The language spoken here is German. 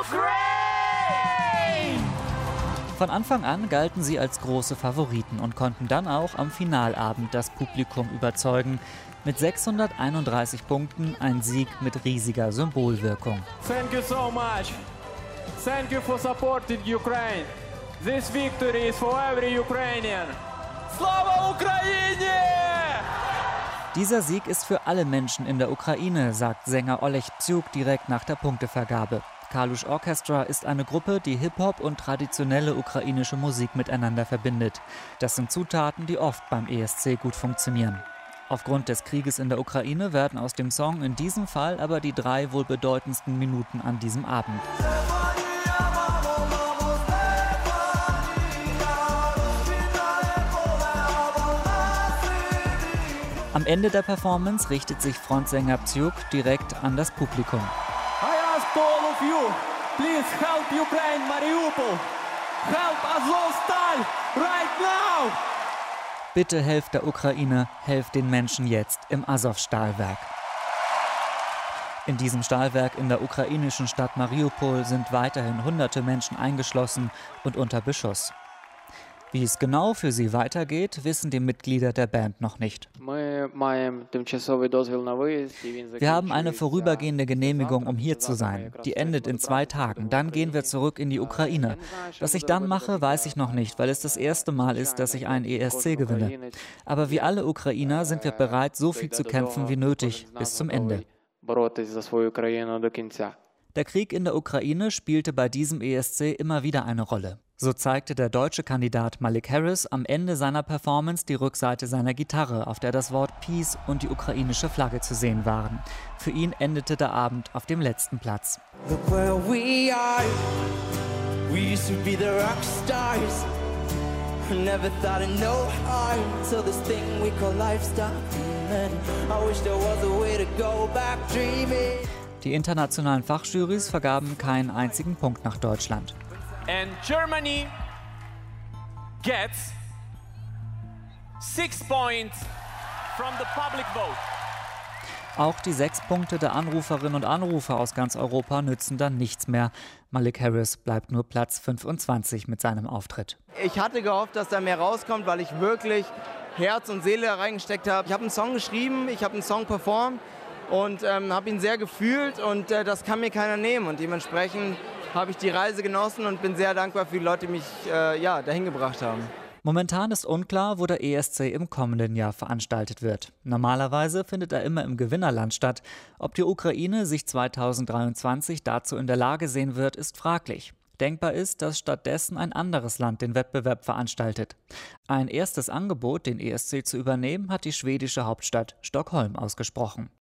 Von Anfang an galten sie als große Favoriten und konnten dann auch am Finalabend das Publikum überzeugen. Mit 631 Punkten ein Sieg mit riesiger Symbolwirkung. Thank you so much. Thank you for supporting Ukraine. This victory is for every Ukrainian. Slava Ukraini! Dieser Sieg ist für alle Menschen in der Ukraine, sagt Sänger Oleg Psiuk direkt nach der Punktevergabe. Kalush Orchestra ist eine Gruppe, die Hip-Hop und traditionelle ukrainische Musik miteinander verbindet. Das sind Zutaten, die oft beim ESC gut funktionieren. Aufgrund des Krieges in der Ukraine werden aus dem Song in diesem Fall aber die 3 wohl bedeutendsten Minuten an diesem Abend. Am Ende der Performance richtet sich Frontsänger Psiuk direkt an das Publikum. I ask all of you, please help Ukraine, Mariupol. Help Azovstal right now. Bitte helft der Ukraine, helft den Menschen jetzt im Azov-Stahlwerk. In diesem Stahlwerk in der ukrainischen Stadt Mariupol sind weiterhin hunderte Menschen eingeschlossen und unter Beschuss. Wie es genau für sie weitergeht, wissen die Mitglieder der Band noch nicht. Wir haben eine vorübergehende Genehmigung, um hier zu sein. Die endet in 2 Tagen. Dann gehen wir zurück in die Ukraine. Was ich dann mache, weiß ich noch nicht, weil es das erste Mal ist, dass ich einen ESC gewinne. Aber wie alle Ukrainer sind wir bereit, so viel zu kämpfen wie nötig, bis zum Ende. Der Krieg in der Ukraine spielte bei diesem ESC immer wieder eine Rolle. So zeigte der deutsche Kandidat Malik Harris am Ende seiner Performance die Rückseite seiner Gitarre, auf der das Wort Peace und die ukrainische Flagge zu sehen waren. Für ihn endete der Abend auf dem letzten Platz. Look where we are. We used to be the rock stars. Never thought of no harm till this thing we call life stopped. I wish there was a way to go back dreaming. Die internationalen Fachjurys vergaben keinen einzigen Punkt nach Deutschland. And Germany gets 6 points from the public vote. Auch die 6 Punkte der Anruferinnen und Anrufer aus ganz Europa nützen dann nichts mehr. Malik Harris bleibt nur Platz 25 mit seinem Auftritt. Ich hatte gehofft, dass da mehr rauskommt, weil ich wirklich Herz und Seele da reingesteckt habe. Ich habe einen Song geschrieben, ich habe einen Song performt und habe ihn sehr gefühlt und das kann mir keiner nehmen. Und dementsprechend habe ich die Reise genossen und bin sehr dankbar für die Leute, die mich dahin gebracht haben. Momentan ist unklar, wo der ESC im kommenden Jahr veranstaltet wird. Normalerweise findet er immer im Gewinnerland statt. Ob die Ukraine sich 2023 dazu in der Lage sehen wird, ist fraglich. Denkbar ist, dass stattdessen ein anderes Land den Wettbewerb veranstaltet. Ein erstes Angebot, den ESC zu übernehmen, hat die schwedische Hauptstadt Stockholm ausgesprochen.